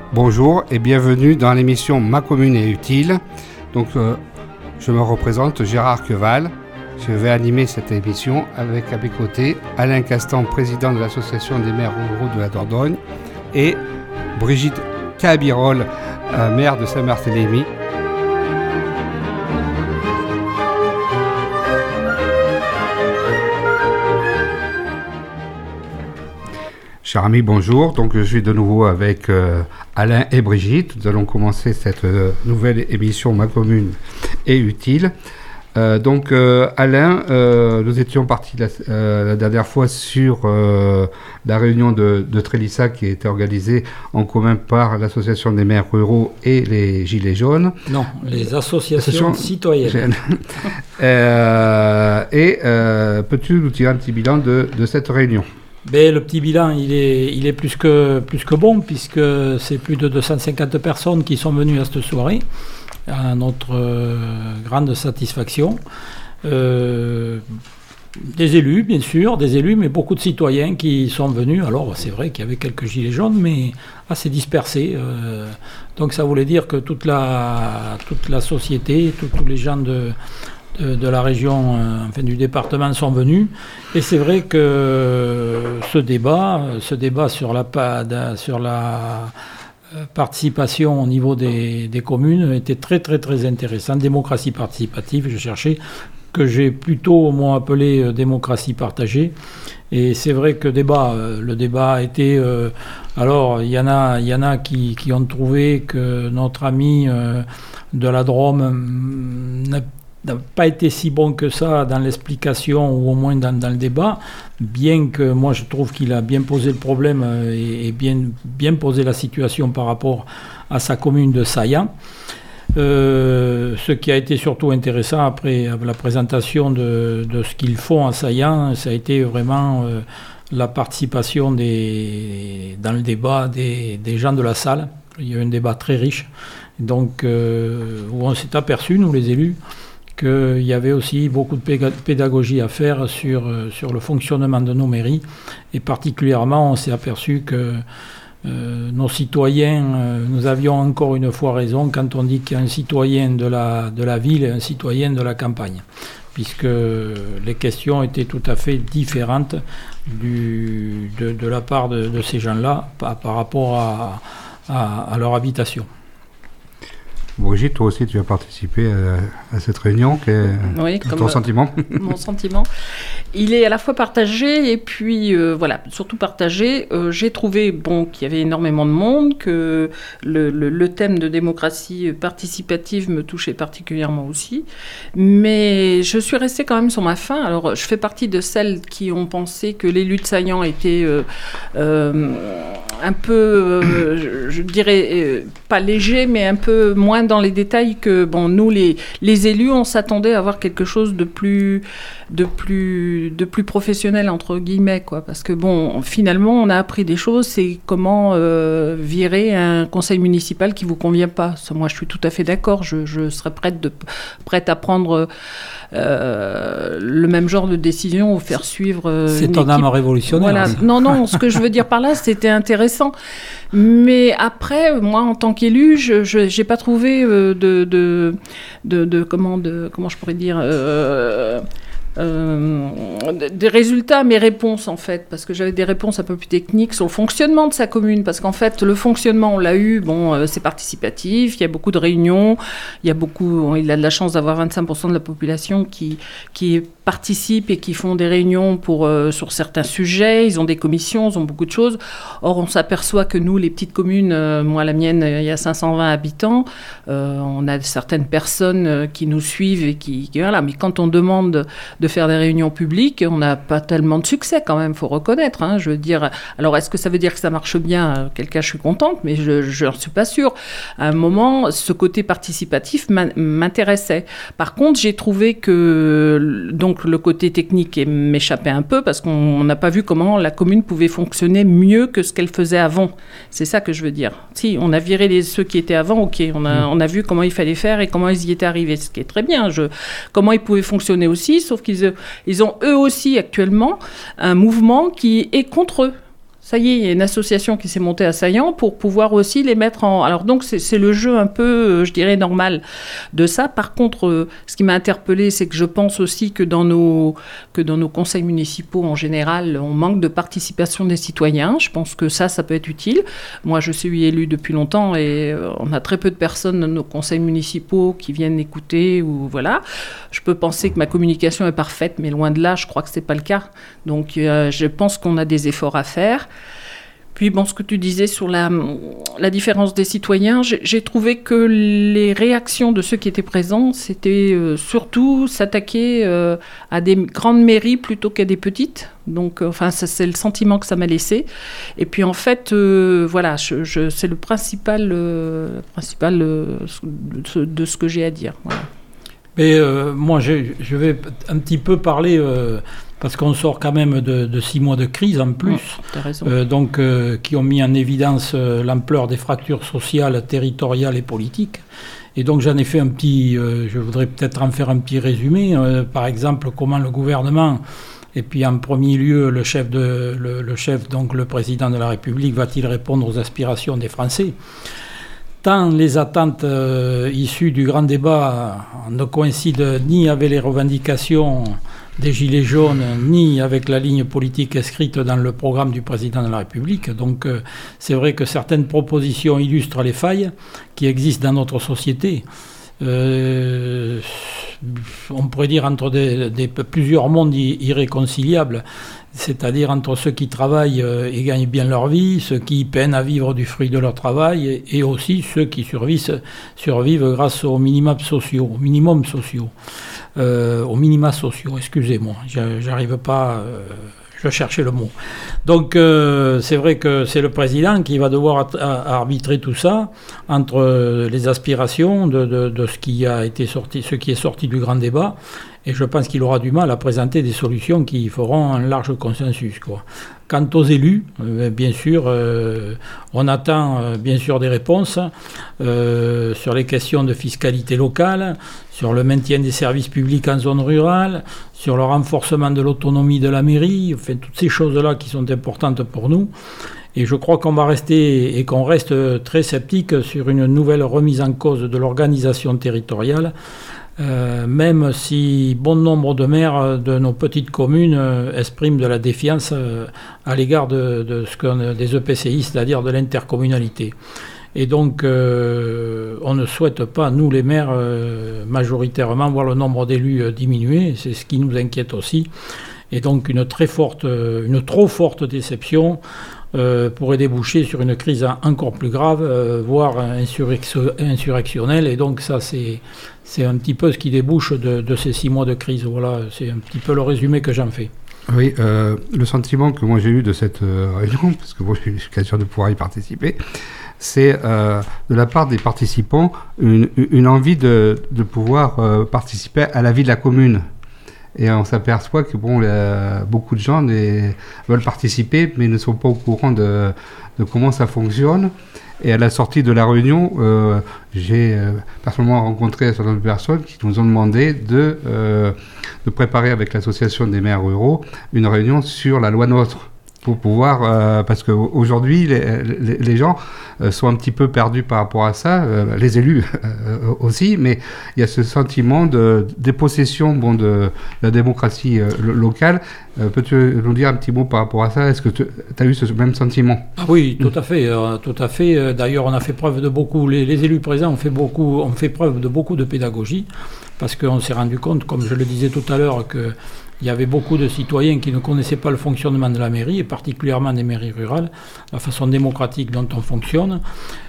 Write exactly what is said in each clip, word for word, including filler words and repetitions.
Bonjour et bienvenue dans l'émission Ma commune est utile. Donc, euh, je me représente Gérard Queval. Je vais animer cette émission avec à mes côtés Alain Castan, président de l'association des maires ruraux de la Dordogne, et Brigitte Cabirol, euh, maire de Saint-Barthélemy. Chers amis, bonjour. Donc, je suis de nouveau avec euh, Alain et Brigitte. Nous allons commencer cette euh, nouvelle émission Ma commune est utile. Euh, donc, euh, Alain, euh, nous étions partis la, euh, la dernière fois sur euh, la réunion de, de Trélissac qui était organisée en commun par l'Association des maires ruraux et les Gilets jaunes. Non, les associations citoyennes. euh, et euh, peux-tu nous tirer un petit bilan de, de cette réunion ? Ben, le petit bilan, il est, il est plus que, plus que bon, puisque c'est plus de deux cent cinquante personnes qui sont venues à cette soirée, à notre euh, grande satisfaction. Euh, des élus, bien sûr, des élus, mais beaucoup de citoyens qui sont venus. Alors, c'est vrai qu'il y avait quelques gilets jaunes, mais assez dispersés. Euh, donc, ça voulait dire que toute la, toute la société, tous les gens de... De, de la région, euh, enfin du département sont venus, et c'est vrai que ce débat, ce débat sur la, sur la participation au niveau des, des communes était très très très intéressant. Démocratie participative, je cherchais, que j'ai plutôt moi appelé euh, démocratie partagée. Et c'est vrai que débat, euh, le débat a été... Euh, alors, il y en a, il y en a qui, qui ont trouvé que notre ami euh, de la Drôme n'a n'a pas été si bon que ça dans l'explication ou au moins dans, dans le débat, bien que moi je trouve qu'il a bien posé le problème et, et bien, bien posé la situation par rapport à sa commune de Saillant. Euh, ce qui a été surtout intéressant après la présentation de, de ce qu'ils font à Saillant, ça a été vraiment euh, la participation des, dans le débat des, des gens de la salle. Il y a eu un débat très riche, donc euh, où on s'est aperçu, nous les élus, qu'il y avait aussi beaucoup de pédagogie à faire sur, sur le fonctionnement de nos mairies. Et particulièrement, on s'est aperçu que euh, nos citoyens, euh, nous avions encore une fois raison quand on dit qu'il y a un citoyen de la, de la ville et un citoyen de la campagne, puisque les questions étaient tout à fait différentes du, de, de la part de, de ces gens-là par, par rapport à, à, à leur habitation. Brigitte, toi aussi, tu as participé à, à cette réunion. Quel est oui, ton sentiment ? Mon sentiment, il est à la fois partagé et puis, euh, voilà, surtout partagé. Euh, j'ai trouvé bon, qu'il y avait énormément de monde, que le, le, le thème de démocratie participative me touchait particulièrement aussi. Mais je suis restée quand même sur ma faim. Alors, je fais partie de celles qui ont pensé que l'élu de Saillant était euh, euh, un peu, euh, je, je dirais, euh, pas léger, mais un peu moins dans les détails que bon, nous, les, les élus, on s'attendait à avoir quelque chose de plus, de plus, de plus professionnel, entre guillemets, quoi. Parce que bon, finalement, on a appris des choses, c'est comment euh, virer un conseil municipal qui ne vous convient pas. Ça, moi, je suis tout à fait d'accord, je, je serais prête, de, prête à prendre euh, le même genre de décision ou faire suivre euh, c'est ton âme révolutionnaire. Voilà. Non, non, ce que je veux dire par là, c'était intéressant. Mais après, moi, en tant qu'élu, je n'ai pas trouvé euh, de, de, de, de, comment, de... Comment je pourrais dire euh, Euh, des résultats à mes réponses, en fait, parce que j'avais des réponses un peu plus techniques sur le fonctionnement de sa commune, parce qu'en fait, le fonctionnement, on l'a eu, bon, euh, c'est participatif, il y a beaucoup de réunions, il y a beaucoup, il a de la chance d'avoir vingt-cinq pour cent de la population qui, qui participent et qui font des réunions pour, euh, sur certains sujets, ils ont des commissions, ils ont beaucoup de choses. Or, on s'aperçoit que nous, les petites communes, euh, moi, la mienne, il y a cinq cent vingt habitants, euh, on a certaines personnes euh, qui nous suivent et qui, qui, voilà, mais quand on demande de faire des réunions publiques, on n'a pas tellement de succès quand même, il faut reconnaître. Hein, je veux dire, alors est-ce que ça veut dire que ça marche bien ? Auquel cas, je suis contente, mais je n'en suis pas sûre. À un moment, ce côté participatif m'intéressait. Par contre, j'ai trouvé que donc, le côté technique m'échappait un peu parce qu'on n'a pas vu comment la commune pouvait fonctionner mieux que ce qu'elle faisait avant. C'est ça que je veux dire. Si, on a viré les, ceux qui étaient avant, ok, on a, on a vu comment il fallait faire et comment ils y étaient arrivés, ce qui est très bien. Je, comment ils pouvaient fonctionner aussi, sauf qu'ils ils ont eux aussi actuellement un mouvement qui est contre eux. ça y est, il y a une association qui s'est montée à Saillant pour pouvoir aussi les mettre en... Alors donc, c'est, c'est le jeu un peu, euh, je dirais, normal de ça. Par contre, euh, ce qui m'a interpellée, c'est que je pense aussi que dans, nos, que dans nos conseils municipaux, en général, on manque de participation des citoyens. Je pense que ça, ça peut être utile. Moi, je suis élue depuis longtemps et euh, on a très peu de personnes dans nos conseils municipaux qui viennent écouter ou voilà. Je peux penser que ma communication est parfaite, mais loin de là, je crois que c'est pas le cas. Donc, euh, je pense qu'on a des efforts à faire. Puis, bon, ce que tu disais sur la, la différence des citoyens, j'ai, j'ai trouvé que les réactions de ceux qui étaient présents, c'était euh, surtout s'attaquer euh, à des grandes mairies plutôt qu'à des petites. Donc, euh, enfin, ça, c'est le sentiment que ça m'a laissé. Et puis, en fait, euh, voilà, je, je, c'est le principal, euh, principal euh, de, de ce que j'ai à dire. Voilà. Mais euh, moi, je, je vais un petit peu parler... Euh, parce qu'on sort quand même de, de six mois de crise en plus, oh, t'as raison. Euh, donc, euh, qui ont mis en évidence euh, l'ampleur des fractures sociales, territoriales et politiques. Et donc j'en ai fait un petit, euh, je voudrais peut-être en faire un petit résumé, euh, par exemple comment le gouvernement, et puis en premier lieu le chef, de, le, le chef, donc le président de la République, va-t-il répondre aux aspirations des Français ? Tant les attentes euh, issues du grand débat ne coïncident ni avec les revendications des Gilets jaunes, ni avec la ligne politique inscrite dans le programme du président de la République. Donc euh, c'est vrai que certaines propositions illustrent les failles qui existent dans notre société. Euh, on pourrait dire entre des, des, plusieurs mondes irréconciliables, c'est-à-dire entre ceux qui travaillent et gagnent bien leur vie, ceux qui peinent à vivre du fruit de leur travail, et, et aussi ceux qui survivent, survivent grâce aux minima sociaux, aux minimums sociaux, euh, aux minima sociaux, excusez-moi, j'arrive pas... Euh, je vais chercher le mot. Donc, euh, c'est vrai que c'est le président qui va devoir at- arbitrer tout ça entre les aspirations de, de, de ce qui a été sorti, ce qui est sorti du grand débat. Et je pense qu'il aura du mal à présenter des solutions qui feront un large consensus, quoi. Quant aux élus, euh, bien sûr, euh, on attend euh, bien sûr des réponses euh, sur les questions de fiscalité locale, sur le maintien des services publics en zone rurale, sur le renforcement de l'autonomie de la mairie, enfin toutes ces choses-là qui sont importantes pour nous. Et je crois qu'on va rester et qu'on reste très sceptique sur une nouvelle remise en cause de l'organisation territoriale. Euh, même si bon nombre de maires de nos petites communes euh, expriment de la défiance euh, à l'égard de, de ce qu'on, des E P C I, c'est-à-dire de l'intercommunalité. Et donc, euh, on ne souhaite pas, nous les maires, euh, majoritairement, voir le nombre d'élus euh, diminuer. C'est ce qui nous inquiète aussi. Et donc, une très forte, euh, une trop forte déception Euh, pourrait déboucher sur une crise encore plus grave, euh, voire insurrection, insurrectionnelle. Et donc ça, c'est, c'est un petit peu ce qui débouche de, de ces six mois de crise. Voilà, c'est un petit peu le résumé que j'en fais. Oui, euh, le sentiment que moi j'ai eu de cette euh, réunion, parce que moi j'ai eu l'occasion de pouvoir y participer, c'est euh, de la part des participants une, une envie de, de pouvoir euh, participer à la vie de la commune. Et on s'aperçoit que bon, euh, beaucoup de gens les, veulent participer, mais ne sont pas au courant de, de comment ça fonctionne. Et à la sortie de la réunion, euh, j'ai euh, personnellement rencontré certaines personnes qui nous ont demandé de, euh, de préparer avec l'association des maires ruraux une réunion sur la loi NOTRe. Pour pouvoir, euh, parce qu'aujourd'hui, les, les, les gens euh, sont un petit peu perdus par rapport à ça, euh, les élus euh, aussi, mais il y a ce sentiment de dépossession bon, de la démocratie euh, locale. Euh, peux-tu nous dire un petit mot par rapport à ça ? Est-ce que tu as eu ce même sentiment ? Ah oui, tout à fait, euh, tout à fait. D'ailleurs, on a fait preuve de beaucoup, les, les élus présents ont fait, beaucoup, ont fait preuve de beaucoup de pédagogie, parce qu'on s'est rendu compte, comme je le disais tout à l'heure, que il y avait beaucoup de citoyens qui ne connaissaient pas le fonctionnement de la mairie, et particulièrement des mairies rurales, la façon démocratique dont on fonctionne.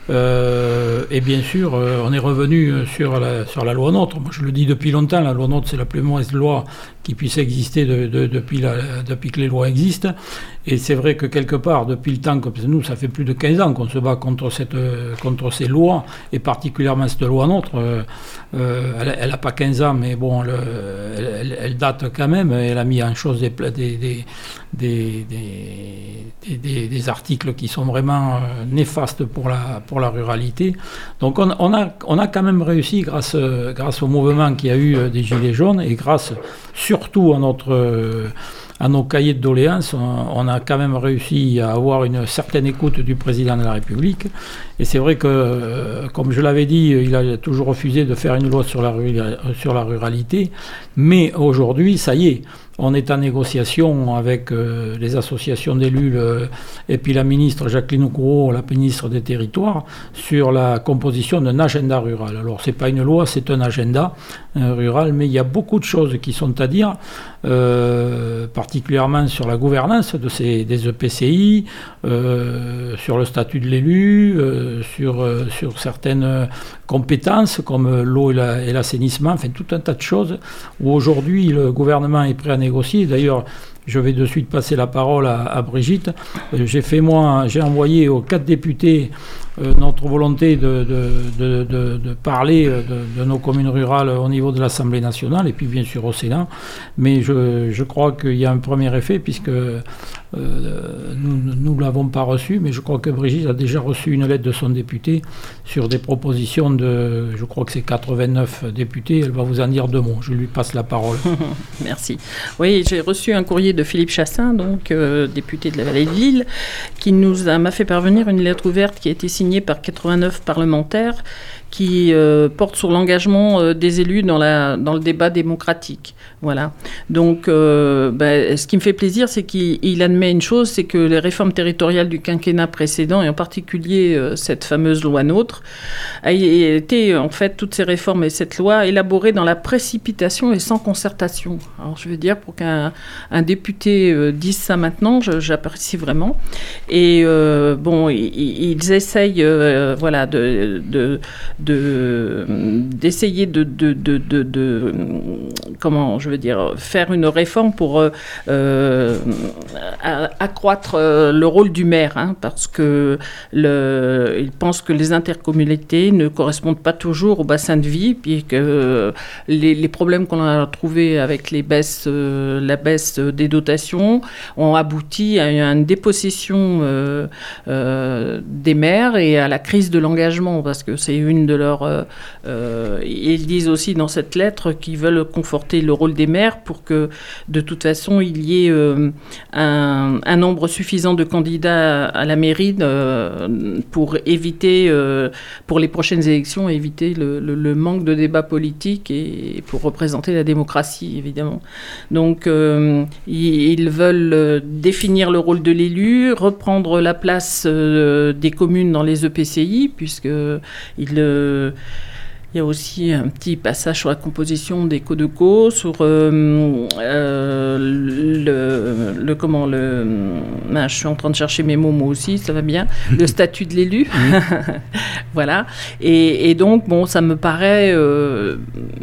Euh, et bien sûr, euh, on est revenu sur la, sur la loi NOTRe. Moi, je le dis depuis longtemps, la loi NOTRe, c'est la plus mauvaise loi qui puisse exister de, de, depuis, la, depuis que les lois existent. Et c'est vrai que quelque part, depuis le temps que nous, ça fait plus de quinze ans qu'on se bat contre, cette, contre ces lois, et particulièrement cette loi NOTRe. Euh, euh, elle n'a pas quinze ans, mais bon, le, elle, elle date quand même. Elle a mis en chose des, des, des, des, des, des, des articles qui sont vraiment euh, néfastes pour la, pour la ruralité. Donc on, on, a, on a quand même réussi, grâce, grâce au mouvement qu'il y a eu des Gilets jaunes, et grâce surtout à notre, à nos cahiers de doléances, on, on a quand même réussi à avoir une certaine écoute du président de la République. Et c'est vrai que, euh, comme je l'avais dit, il a toujours refusé de faire une loi sur la, sur la ruralité. Mais aujourd'hui, ça y est. On est en négociation avec euh, les associations d'élus le, et puis la ministre Jacqueline Gouraud, la ministre des Territoires, sur la composition d'un agenda rural. Alors, ce n'est pas une loi, c'est un agenda euh, rural, mais il y a beaucoup de choses qui sont à dire, euh, particulièrement sur la gouvernance de ces, des E P C I, euh, sur le statut de l'élu, euh, sur, euh, sur certaines compétences comme l'eau et, la, et l'assainissement, enfin tout un tas de choses où aujourd'hui le gouvernement est prêt à négocier. D'ailleurs, je vais de suite passer la parole à, à Brigitte. J'ai fait moi, j'ai envoyé aux quatre députés euh, notre volonté de, de, de, de, de parler de, de nos communes rurales au niveau de l'Assemblée nationale et puis bien sûr au Sénat. Mais je, je crois qu'il y a un premier effet puisque euh, nous ne l'avons pas reçu, mais je crois que Brigitte a déjà reçu une lettre de son député sur des propositions de, je crois que c'est quatre-vingt-neuf députés. Elle va vous en dire deux mots. Je lui passe la parole. Merci. Oui, j'ai reçu un courrier de Philippe Chassin, donc euh, député de la Vallée de Lille, qui nous a, m'a fait parvenir une lettre ouverte qui a été signée par quatre-vingt-neuf parlementaires qui euh, porte sur l'engagement euh, des élus dans, la, dans le débat démocratique. Voilà. Donc, euh, ben, ce qui me fait plaisir, c'est qu'il il admet une chose, c'est que les réformes territoriales du quinquennat précédent, et en particulier euh, cette fameuse loi NOTRe, a été, en fait, toutes ces réformes et cette loi élaborées dans la précipitation et sans concertation. Alors, je veux dire, pour qu'un un député euh, dise ça maintenant, je, j'apprécie vraiment. Et, euh, bon, ils, ils essayent, euh, voilà, de... de De, d'essayer de, de, de, de, de, comment je veux dire, faire une réforme pour euh, accroître le rôle du maire, hein, parce que le, ils pensent que les intercommunalités ne correspondent pas toujours au bassin de vie, puis que les, les problèmes qu'on a trouvés avec les baisses, euh, la baisse des dotations ont abouti à une dépossession euh, euh, des maires et à la crise de l'engagement, parce que c'est une de leurs... Euh, euh, ils disent aussi dans cette lettre qu'ils veulent conforter le rôle des maires pour que, de toute façon, il y ait euh, un, un nombre suffisant de candidats à la mairie euh, pour éviter, euh, pour les prochaines élections, éviter le, le, le manque de débat politique et pour représenter la démocratie, évidemment. Donc, euh, ils, ils veulent définir le rôle de l'élu, reprendre la place euh, des communes dans les E P C I, puisqu'ils... Euh, Il y a aussi un petit passage sur la composition des CODECO, sur euh, euh, le, le comment le. Ben, je suis en train de chercher mes mots moi aussi, ça va bien. Le statut de l'élu, voilà. Et, et donc bon, ça me paraît euh,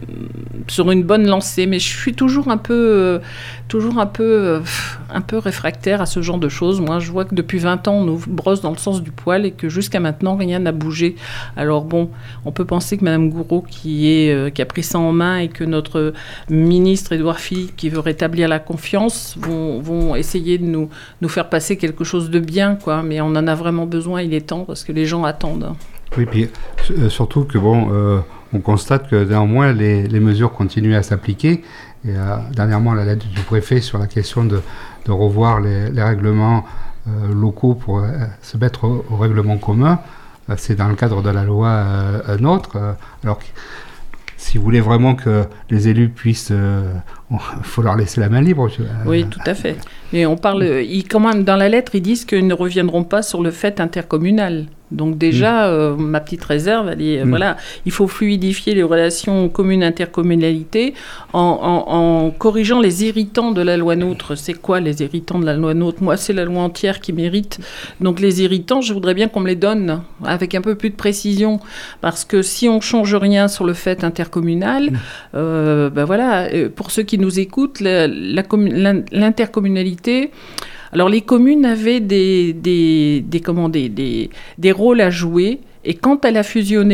sur une bonne lancée, mais je suis toujours un peu, euh, toujours un peu, euh, un peu réfractaire à ce genre de choses. Moi, je vois que depuis vingt ans, on nous brosse dans le sens du poil et que jusqu'à maintenant, rien n'a bougé. Alors bon, on peut penser que Mme Gouraud, qui, est, euh, qui a pris ça en main, et que notre ministre Édouard Philippe, qui veut rétablir la confiance, vont, vont essayer de nous, nous faire passer quelque chose de bien, quoi. Mais on en a vraiment besoin, il est temps, parce que les gens attendent. Oui, puis euh, surtout que bon, euh, on constate que néanmoins les, les mesures continuent à s'appliquer. Et euh, dernièrement, la lettre du préfet sur la question de, de revoir les, les règlements euh, locaux pour euh, se mettre au, au règlement commun. C'est dans le cadre de la loi euh, NOTRe. Euh, alors, si vous voulez vraiment que les élus puissent... Il euh, faut leur laisser la main libre. Euh, oui, tout à fait. Mais on parle... Ils, quand même, dans la lettre, ils disent qu'ils ne reviendront pas sur le fait intercommunal. Donc déjà, mmh. euh, ma petite réserve, elle est, mmh. voilà, il faut fluidifier les relations commune-intercommunalité en, en, en corrigeant les irritants de la loi NOTRe. C'est quoi les irritants de la loi NOTRe ? Moi, c'est la loi entière qui m'irrite. Donc les irritants, je voudrais bien qu'on me les donne avec un peu plus de précision, parce que si on change rien sur le fait intercommunal, mmh. euh, ben voilà, pour ceux qui nous écoutent, la, la, l'intercommunalité... Alors, les communes avaient des, des, des, comment, des, des, des rôles à jouer, et quand elle a fusionné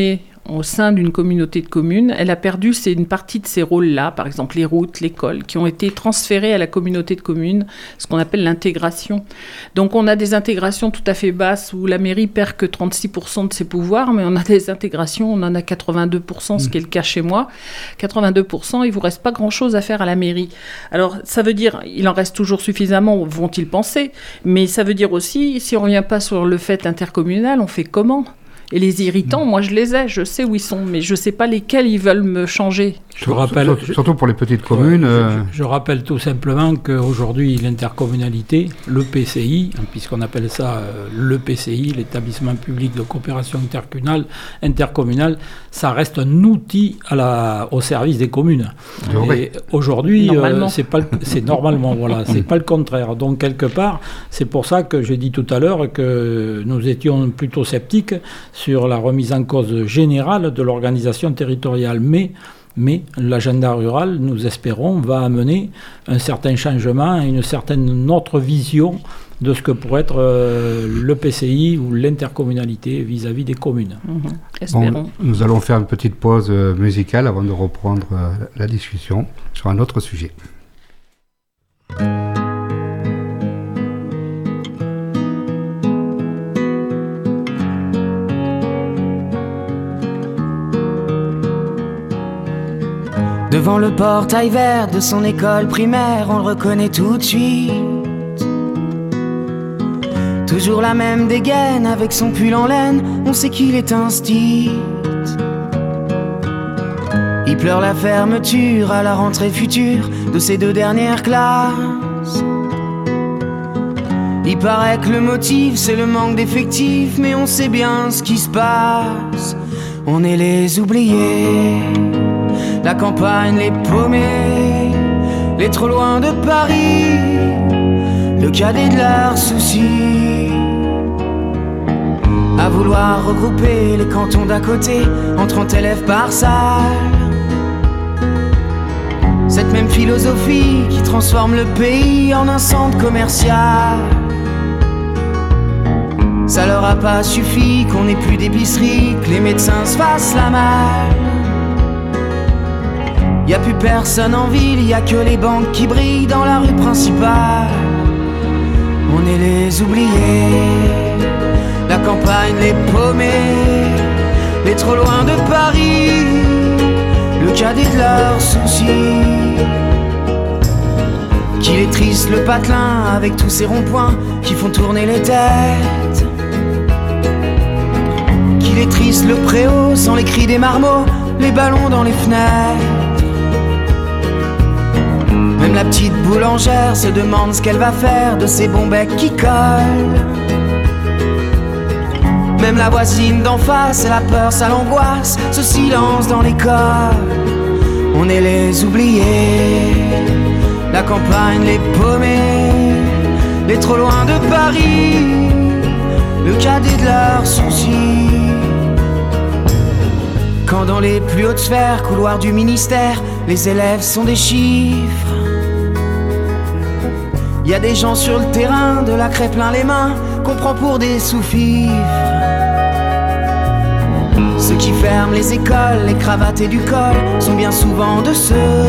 au sein d'une communauté de communes, elle a perdu c'est une partie de ces rôles-là, par exemple les routes, l'école, qui ont été transférés à la communauté de communes, ce qu'on appelle l'intégration. Donc on a des intégrations tout à fait basses où la mairie perd que trente-six pour cent de ses pouvoirs, mais on a des intégrations, on en a quatre-vingt-deux pour cent, ce qui est le cas chez moi. quatre-vingt-deux pour cent, il ne vous reste pas grand-chose à faire à la mairie. Alors ça veut dire, il en reste toujours suffisamment, vont-ils penser, mais ça veut dire aussi, si on ne revient pas sur le fait intercommunal, on fait comment ? Et les irritants, moi je les ai, je sais où ils sont, mais je ne sais pas lesquels ils veulent me changer. Je rappelle, surtout, surtout pour les petites communes. Euh... Je, je rappelle tout simplement qu'aujourd'hui, l'intercommunalité, le P C I, puisqu'on appelle ça euh, le P C I, l'établissement public de coopération intercommunale, intercommunale, ça reste un outil à la, au service des communes. Oui. Et aujourd'hui, euh, c'est, pas le, c'est normalement, voilà, c'est pas le contraire. Donc quelque part, c'est pour ça que j'ai dit tout à l'heure que nous étions plutôt sceptiques sur la remise en cause générale de l'organisation territoriale. Mais Mais l'agenda rural, nous espérons, va amener un certain changement et une certaine autre vision de ce que pourrait être euh, le P C I ou l'intercommunalité vis-à-vis des communes. Mmh, espérons. Bon, nous allons faire une petite pause euh, musicale avant de reprendre euh, la discussion sur un autre sujet. Devant le portail vert de son école primaire, on le reconnaît tout de suite. Toujours la même dégaine avec son pull en laine, on sait qu'il est instit. Il pleure la fermeture à la rentrée future de ses deux dernières classes. Il paraît que le motif c'est le manque d'effectifs, mais on sait bien ce qui se passe. On est les oubliés, la campagne, les paumés, les trop loin de Paris, le cadet de leurs soucis. À vouloir regrouper les cantons d'à côté en trente élèves par salle. Cette même philosophie qui transforme le pays en un centre commercial. Ça leur a pas suffi qu'on ait plus d'épicerie, que les médecins se fassent la malle. Y a plus personne en ville, y a que les banques qui brillent dans la rue principale. On est les oubliés, la campagne, les paumés, les trop loin de Paris, le cadet de leurs soucis. Qu'il est triste le patelin avec tous ces ronds-points qui font tourner les têtes. Qu'il est triste le préau sans les cris des marmots, les ballons dans les fenêtres. Même la petite boulangère se demande ce qu'elle va faire de ces bons becs qui collent. Même la voisine d'en face, elle a peur, ça l'angoisse, ce silence dans l'école. On est les oubliés, la campagne, les paumés, les trop loin de Paris, le cadet de leurs soucis. Quand dans les plus hautes sphères, couloirs du ministère, les élèves sont des chiffres. Y a des gens sur le terrain, de la craie plein les mains, qu'on prend pour des sous-fifres. Ceux qui ferment les écoles, les cravates et du col, sont bien souvent de ceux.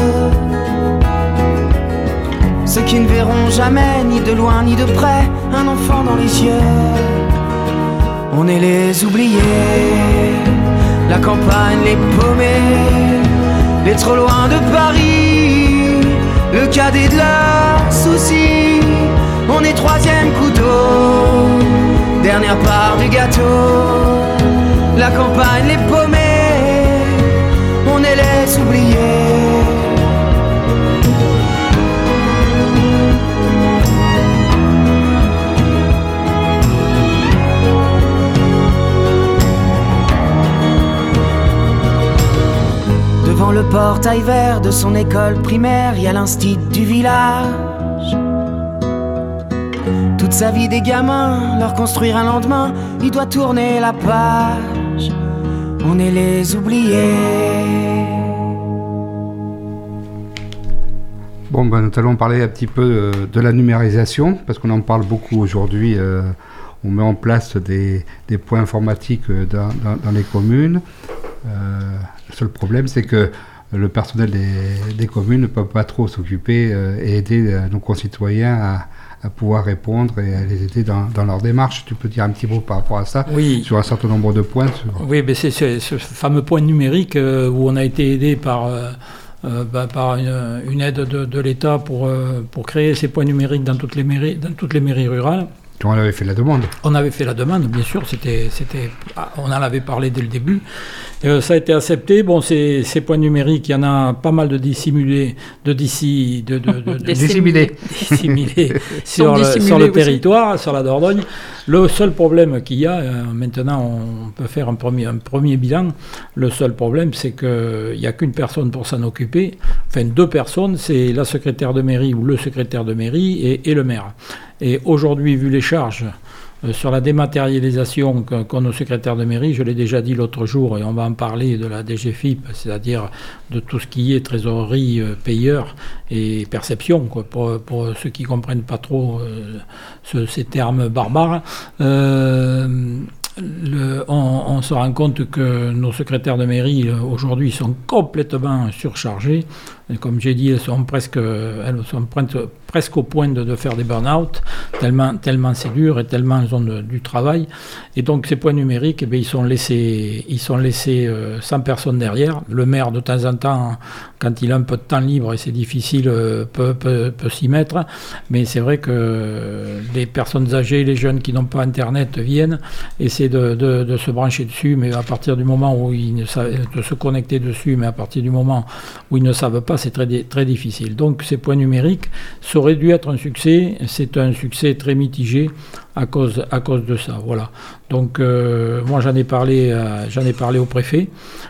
Ceux qui ne verront jamais, ni de loin ni de près, un enfant dans les yeux. On est les oubliés, la campagne, les paumés, les trop loin de Paris, le cadet de leurs soucis. On est troisième couteau, dernière part du gâteau. La campagne, les paumés, on est les oubliés. Devant le portail vert de son école primaire, y a l'instit du village. Toute sa vie des gamins, leur construire un lendemain, il doit tourner la page. On est les oubliés. Bon, ben, nous allons parler un petit peu euh, de la numérisation, parce qu'on en parle beaucoup aujourd'hui. Euh, on met en place des, des points informatiques euh, dans, dans, dans les communes. Euh, le seul problème, c'est que le personnel des, des communes ne peut pas trop s'occuper euh, et aider euh, nos concitoyens à, à pouvoir répondre et à les aider dans, dans leur démarche. Tu peux dire un petit mot par rapport à ça, oui. sur un certain nombre de points sur... Oui, mais c'est, c'est ce fameux point numérique euh, où on a été aidé par, euh, euh, bah, par une, une aide de, de l'État pour, euh, pour créer ces points numériques dans toutes les mairies, dans toutes les mairies rurales. On avait fait la demande. On avait fait la demande, bien sûr, c'était, c'était, on en avait parlé dès le début. Euh, ça a été accepté. Bon, ces, ces points numériques, il y en a pas mal de dissimulés, de d'ici, de, de, de, de dissimulés, dissimulés sur, le, sur le territoire, sur la Dordogne. Le seul problème qu'il y a, euh, maintenant, on peut faire un premier, un premier bilan. Le seul problème, c'est qu'il n'y a qu'une personne pour s'en occuper. Enfin, deux personnes, c'est la secrétaire de mairie ou le secrétaire de mairie et, et le maire. Et aujourd'hui, vu les charges euh, sur la dématérialisation qu'ont nos secrétaires de mairie, je l'ai déjà dit l'autre jour, et on va en parler de la D G F I P, c'est-à-dire de tout ce qui est trésorerie, euh, payeur et perception, quoi, pour, pour ceux qui ne comprennent pas trop euh, ce, ces termes barbares. Euh, Le, on, on se rend compte que nos secrétaires de mairie euh, aujourd'hui sont complètement surchargés. Et comme j'ai dit, elles sont presque, elles sont presque au point de, de faire des burn-out, tellement, tellement c'est dur et tellement elles ont de, du travail. Et donc ces points numériques, eh bien, ils sont laissés, ils sont laissés euh, sans personne derrière. Le maire, de temps en temps, quand il a un peu de temps libre et c'est difficile, euh, peut, peut, peut s'y mettre. Mais c'est vrai que les personnes âgées, les jeunes qui n'ont pas Internet viennent essayer de, de, de se brancher dessus, mais à partir du moment où ils ne savent, de se connecter dessus, mais à partir du moment où ils ne savent pas, c'est très, très difficile. Donc ces points numériques, ça aurait dû être un succès. C'est un succès très mitigé à cause, à cause de ça. Voilà. Donc euh, moi j'en ai parlé, euh, j'en ai parlé au préfet.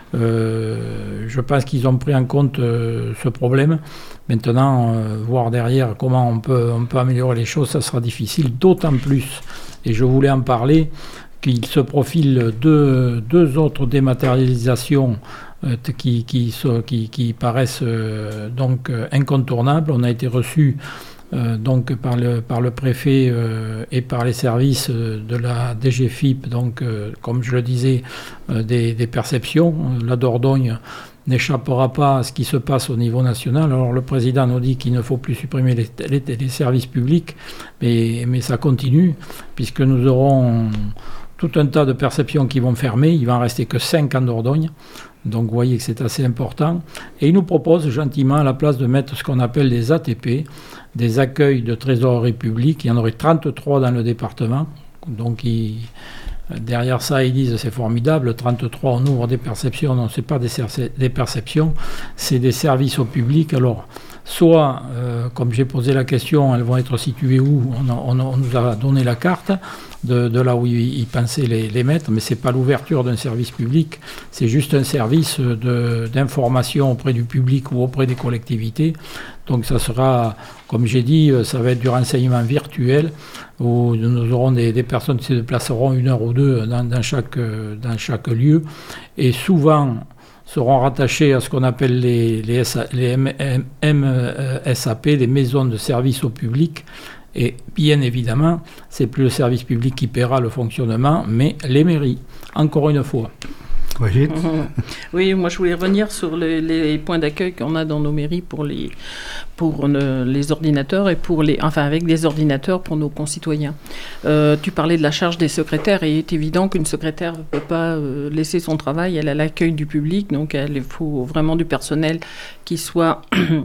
Euh, je pense qu'ils ont pris en compte euh, ce problème. Maintenant, euh, voir derrière comment on peut, on peut améliorer les choses, ça sera difficile, d'autant plus. Et je voulais en parler, qu'il se profile deux, deux autres dématérialisations euh, qui, qui, qui, qui paraissent euh, donc euh, incontournables. On a été reçus euh, donc par le, par le préfet euh, et par les services euh, de la D G F I P, donc euh, comme je le disais, euh, des, des perceptions. La Dordogne n'échappera pas à ce qui se passe au niveau national. Alors le président nous dit qu'il ne faut plus supprimer les, les, les services publics, mais, mais ça continue, puisque nous aurons tout un tas de perceptions qui vont fermer. Il va en rester que cinq en Dordogne. Donc vous voyez que c'est assez important. Et il nous propose gentiment, à la place de mettre ce qu'on appelle des A T P, des accueils de trésorerie publique, il y en aurait trente-trois dans le département. Donc il... Derrière ça, ils disent c'est formidable, trente-trois, on ouvre des perceptions. Non, ce n'est pas des, des perceptions, c'est des services au public. Alors, soit, euh, comme j'ai posé la question, elles vont être situées où on, on, on nous a donné la carte de, de là où ils, ils pensaient les, les mettre, mais ce n'est pas l'ouverture d'un service public, c'est juste un service de, d'information auprès du public ou auprès des collectivités. Donc ça sera, comme j'ai dit, ça va être du renseignement virtuel où nous aurons des, des personnes qui se déplaceront une heure ou deux dans, dans, chaque, dans chaque lieu et souvent seront rattachés à ce qu'on appelle les, les, S A, les M, M, M S A P, les maisons de services au public. Et bien évidemment, c'est plus le service public qui paiera le fonctionnement, mais les mairies, encore une fois. Brigitte. Oui, moi je voulais revenir sur les, les points d'accueil qu'on a dans nos mairies pour les, pour ne, les ordinateurs et pour les, enfin avec des ordinateurs pour nos concitoyens. Euh, tu parlais de la charge des secrétaires et il est évident qu'une secrétaire ne peut pas euh, laisser son travail, elle a l'accueil du public, donc elle, il faut vraiment du personnel qui soit,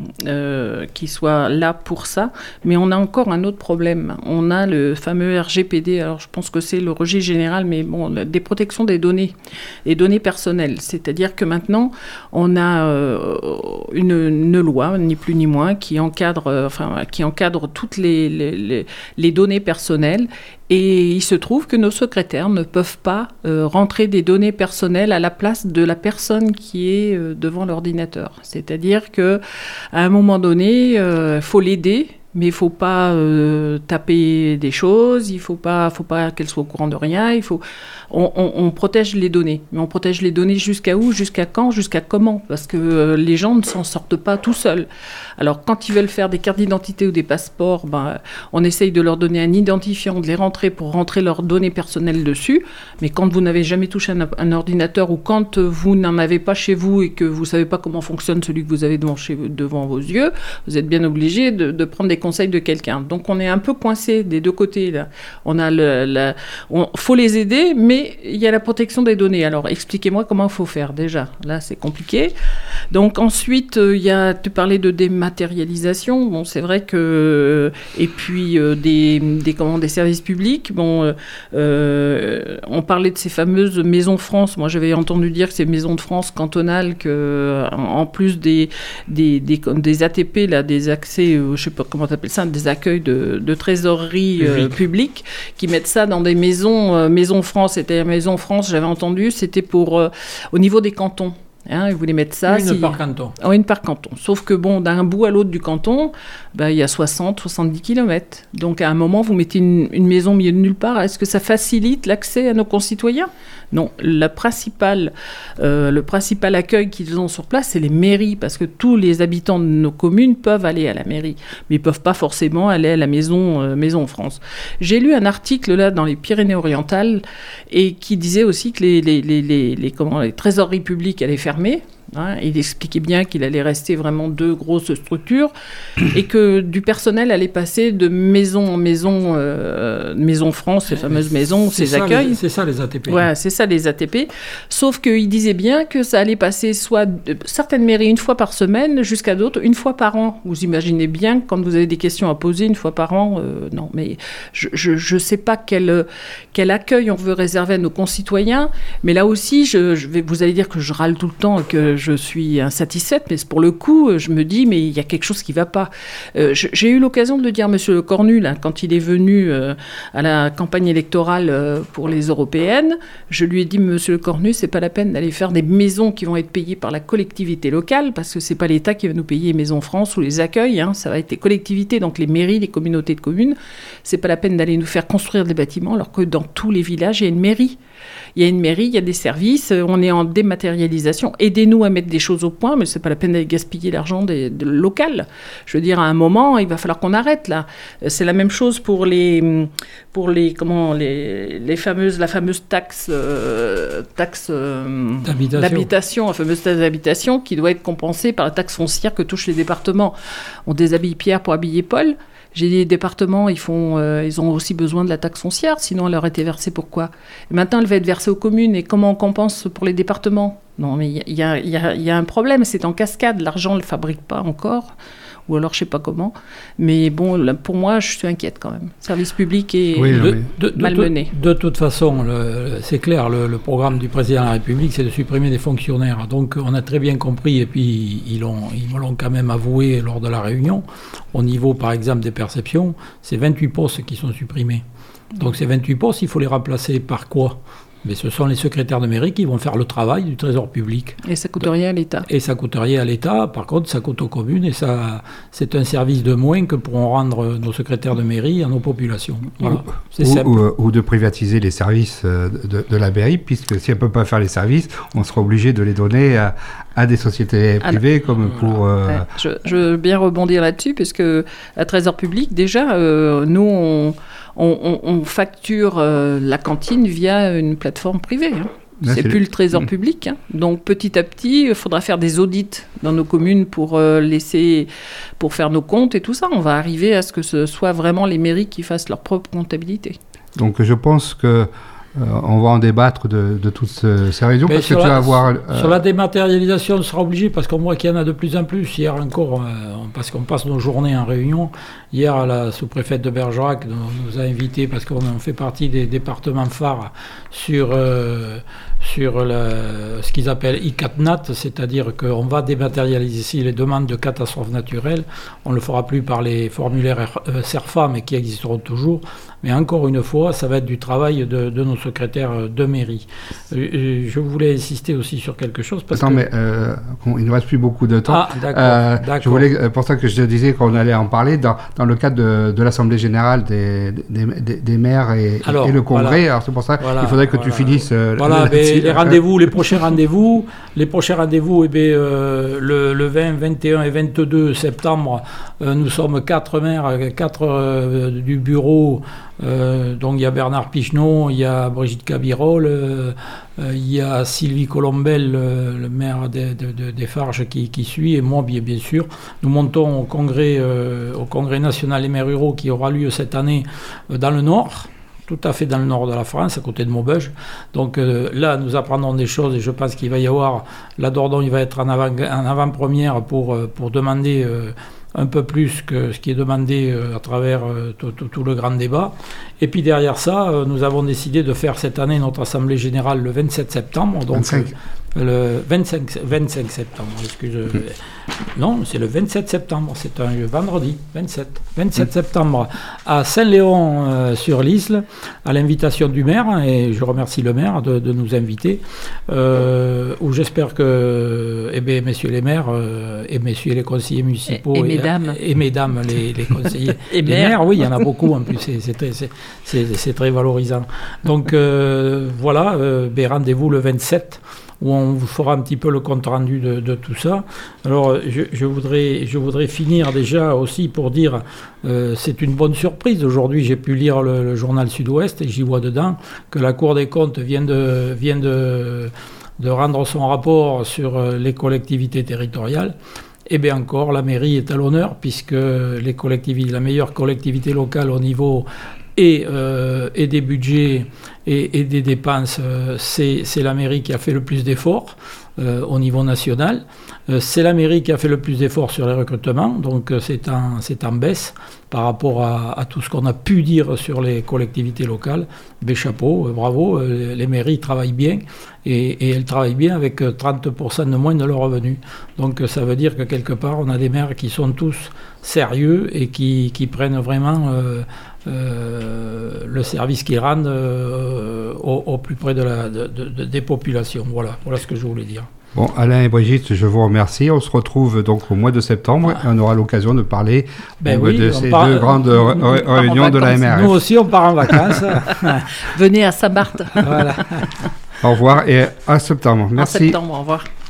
euh, qui soit là pour ça. Mais on a encore un autre problème. On a le fameux R G P D, alors je pense que c'est le registre général, mais bon, des protections des données, des données personnelles. C'est-à-dire que maintenant, on a euh, une, une loi, ni plus ni moins, qui encadre, euh, enfin, qui encadre toutes les, les, les, les données personnelles. Et il se trouve que nos secrétaires ne peuvent pas euh, rentrer des données personnelles à la place de la personne qui est euh, devant l'ordinateur. C'est-à-dire qu'à un moment donné, il euh, faut l'aider mais il ne faut pas euh, taper des choses, il ne faut pas, faut pas qu'elles soient au courant de rien. Il faut, on, on, on protège les données. Mais on protège les données jusqu'à où, jusqu'à quand, jusqu'à comment? Parce que euh, les gens ne s'en sortent pas tout seuls. Alors, quand ils veulent faire des cartes d'identité ou des passeports, ben, on essaye de leur donner un identifiant, de les rentrer pour rentrer leurs données personnelles dessus. Mais quand vous n'avez jamais touché un, un ordinateur ou quand vous n'en avez pas chez vous et que vous ne savez pas comment fonctionne celui que vous avez devant, chez, devant vos yeux, vous êtes bien obligé de, de prendre des conseils de quelqu'un. Donc on est un peu coincé des deux côtés là. On a le, la, on, faut les aider, mais il y a la protection des données. Alors expliquez-moi comment il faut faire déjà. Là c'est compliqué. Donc ensuite il euh, y a, tu parlais de dématérialisation. Bon c'est vrai que euh, et puis euh, des des comment des services publics. Bon euh, on parlait de ces fameuses maisons France. Moi j'avais entendu dire que ces maisons de France cantonales que en plus des des des, des A T P là, des accès euh, je sais pas comment t'appelles ça, des accueils de, de trésorerie euh, publique, qui mettent ça dans des maisons, euh, Maison France, c'était Maison France, j'avais entendu, c'était pour, euh, au niveau des cantons. Hein, ils voulaient mettre ça. Une si... par canton. Oh, une par canton. Sauf que, bon, d'un bout à l'autre du canton, bah, il y a soixante, soixante-dix kilomètres. Donc, à un moment, vous mettez une, une maison au milieu de nulle part. Est-ce que ça facilite l'accès à nos concitoyens? Non. La principale, euh, le principal accueil qu'ils ont sur place, c'est les mairies, parce que tous les habitants de nos communes peuvent aller à la mairie, mais ils ne peuvent pas forcément aller à la maison, euh, Maison France. J'ai lu un article, là, dans les Pyrénées-Orientales, et qui disait aussi que les, les, les, les, les, comment, les trésoreries publiques allaient fermer. Hein, il expliquait bien qu'il allait rester vraiment deux grosses structures et que du personnel allait passer de maison en maison, euh, Maison France, ces fameuses maisons, c'est ces ça, accueils. Les, c'est ça les A T P. Ouais, c'est ça les A T P. Sauf qu'il disait bien que ça allait passer soit de, certaines mairies une fois par semaine jusqu'à d'autres une fois par an. Vous imaginez bien que quand vous avez des questions à poser une fois par an, euh, non, mais je ne sais pas quel, quel accueil on veut réserver à nos concitoyens, mais là aussi, je, je vais, vous allez dire que je râle tout le temps, que je suis insatisfaite, mais pour le coup, je me dis, mais il y a quelque chose qui ne va pas. Euh, j'ai eu l'occasion de le dire à M. Le Cornu, là, quand il est venu euh, à la campagne électorale euh, pour les européennes, je lui ai dit, M. Le Cornu, c'est pas la peine d'aller faire des maisons qui vont être payées par la collectivité locale, parce que c'est pas l'État qui va nous payer Maison France ou les accueils, hein, ça va être les collectivités, donc les mairies, les communautés de communes. C'est pas la peine d'aller nous faire construire des bâtiments, alors que dans tous les villages, il y a une mairie. Il y a une mairie, il y a des services, on est en dématérialisation. Aidez-nous à mettre des choses au point, mais ce n'est pas la peine d'aller gaspiller l'argent des, des local. Je veux dire, à un moment, il va falloir qu'on arrête, là. C'est la même chose pour les, pour les, comment, les, les fameuses, la fameuse taxe, euh, taxe euh, d'habitation. d'habitation, la fameuse taxe d'habitation qui doit être compensée par la taxe foncière que touchent les départements. On déshabille Pierre pour habiller Paul. J'ai des départements, ils, font, euh, ils ont aussi besoin de la taxe foncière, sinon elle leur était versée pourquoi? Et maintenant, elle va être versée aux communes. Et comment on compense pour les départements? Non, mais il y, y, y, y a un problème, c'est en cascade. L'argent ne le fabrique pas encore, ou alors je ne sais pas comment. Mais bon, là, pour moi, je suis inquiète quand même. Le service public est oui, de, de, de, malmené. De, de toute façon, le, c'est clair, le, le programme du président de la République, c'est de supprimer des fonctionnaires. Donc on a très bien compris, et puis ils l'ont, ils l'ont quand même avoué lors de la réunion, au niveau par exemple des perceptions, c'est vingt-huit postes qui sont supprimés. Donc ces vingt-huit postes, il faut les remplacer par quoi? Mais ce sont les secrétaires de mairie qui vont faire le travail du trésor public. Et ça coûte rien à l'État. Et ça coûte rien à l'État. Par contre, ça coûte aux communes et ça, c'est un service de moins que pourront rendre nos secrétaires de mairie à nos populations. Voilà. Ou, c'est ou, simple. Ou, ou de privatiser les services de, de la mairie, puisque si elle ne peut pas faire les services, on sera obligé de les donner à, à des sociétés privées, alors, comme pour... Euh... Ouais, je, je veux bien rebondir là-dessus, puisque à Trésor public, déjà, euh, nous, on... On, on, on facture euh, la cantine via une plateforme privée. Hein. Là, c'est, c'est plus le trésor mmh. public. Hein. Donc petit à petit, il faudra faire des audits dans nos communes pour euh, laisser, pour faire nos comptes et tout ça. On va arriver à ce que ce soit vraiment les mairies qui fassent leur propre comptabilité. Donc je pense que Euh, on va en débattre de, de toutes ce, ces réunions, mais parce que tu vas avoir... Euh... Sur la dématérialisation, on sera obligé, parce qu'on voit qu'il y en a de plus en plus. Hier encore, euh, parce qu'on passe nos journées en réunion. Hier, la sous-préfète de Bergerac nous a invités, parce qu'on fait partie des départements phares sur, euh, sur le, ce qu'ils appellent I quatre N A T, c'est-à-dire qu'on va dématérialiser ici les demandes de catastrophes naturelles. On ne le fera plus par les formulaires SERFA, mais qui existeront toujours. Mais encore une fois, ça va être du travail de, de nos secrétaires de mairie. Je voulais insister aussi sur quelque chose. Parce Attends, que... mais euh, il ne reste plus beaucoup de temps. Ah, d'accord, euh, d'accord. Je voulais, pour ça que je te disais qu'on allait en parler dans, dans le cadre de, de l'Assemblée Générale des, des, des, des maires et, Alors, et le Congrès. Voilà. Alors c'est pour ça Voilà, qu'il faudrait que voilà. tu finisses. Euh, voilà, ben, les rendez-vous, les prochains rendez-vous, les prochains rendez-vous, eh ben, euh, le, le vingt, vingt et un et vingt-deux septembre, euh, nous sommes quatre maires, quatre euh, du bureau. Euh, donc il y a Bernard Picheneau, il y a Brigitte Cabirol, euh, euh, il y a Sylvie Colombel, euh, le maire de, de, de, des Farges qui, qui suit, et moi bien, bien sûr. Nous montons au congrès, euh, au congrès national des maires ruraux qui aura lieu cette année euh, dans le Nord. Tout à fait dans le nord de la France, à côté de Maubeuge. Donc euh, là, nous apprendrons des choses et je pense qu'il va y avoir, la Dordogne va être en, avant, en avant-première pour, pour demander euh, un peu plus que ce qui est demandé euh, à travers euh, tout, tout, tout le grand débat. Et puis derrière ça, euh, nous avons décidé de faire cette année notre Assemblée Générale le vingt-sept septembre. Donc, vingt-cinq. Euh, le vingt-cinq, vingt-cinq septembre, excuse. Mmh. Non, c'est le vingt-sept septembre, c'est un vendredi, vingt-sept, vingt-sept mmh. septembre, à Saint-Léon-sur-Lisle, euh, à l'invitation du maire, et je remercie le maire de, de nous inviter, euh, où j'espère que, eh bien, messieurs les maires, euh, et messieurs les conseillers municipaux, et, et, et mesdames, et, et mesdames les, les conseillers, et les maires. maires, oui, il y en a beaucoup en plus, c'est, c'est, très, c'est, c'est, c'est très valorisant. Donc euh, voilà, euh, ben, rendez-vous le vingt-sept, où on vous fera un petit peu le compte-rendu de, de tout ça. Alors, je, je, voudrais, je voudrais finir déjà aussi pour dire, euh, c'est une bonne surprise. Aujourd'hui, j'ai pu lire le, le journal Sud-Ouest et j'y vois dedans que la Cour des comptes vient de, vient de, de rendre son rapport sur les collectivités territoriales. Et bien encore, la mairie est à l'honneur puisque les collectivités, la meilleure collectivité locale au niveau et, euh, et des budgets et, et des dépenses, euh, c'est, c'est la mairie qui a fait le plus d'efforts euh, au niveau national. Euh, c'est la mairie qui a fait le plus d'efforts sur les recrutements, donc euh, c'est, en, c'est en baisse par rapport à, à tout ce qu'on a pu dire sur les collectivités locales. Ben, chapeau, euh, bravo, euh, les mairies travaillent bien et, et elles travaillent bien avec trente pour cent de moins de leurs revenus. Donc euh, ça veut dire que quelque part, on a des maires qui sont tous sérieux et qui, qui prennent vraiment euh, euh, le service qu'ils rendent euh, au, au plus près de la, de, de, des populations. Voilà, voilà ce que je voulais dire. Bon, Alain et Brigitte, je vous remercie. On se retrouve donc au mois de septembre et on aura l'occasion de parler ben donc, oui, de ces part, deux grandes ré- réunions de la M R F. Nous aussi, on part en vacances. Venez à Saint-Barth. Voilà. Au revoir et à septembre. Merci. En septembre, au revoir.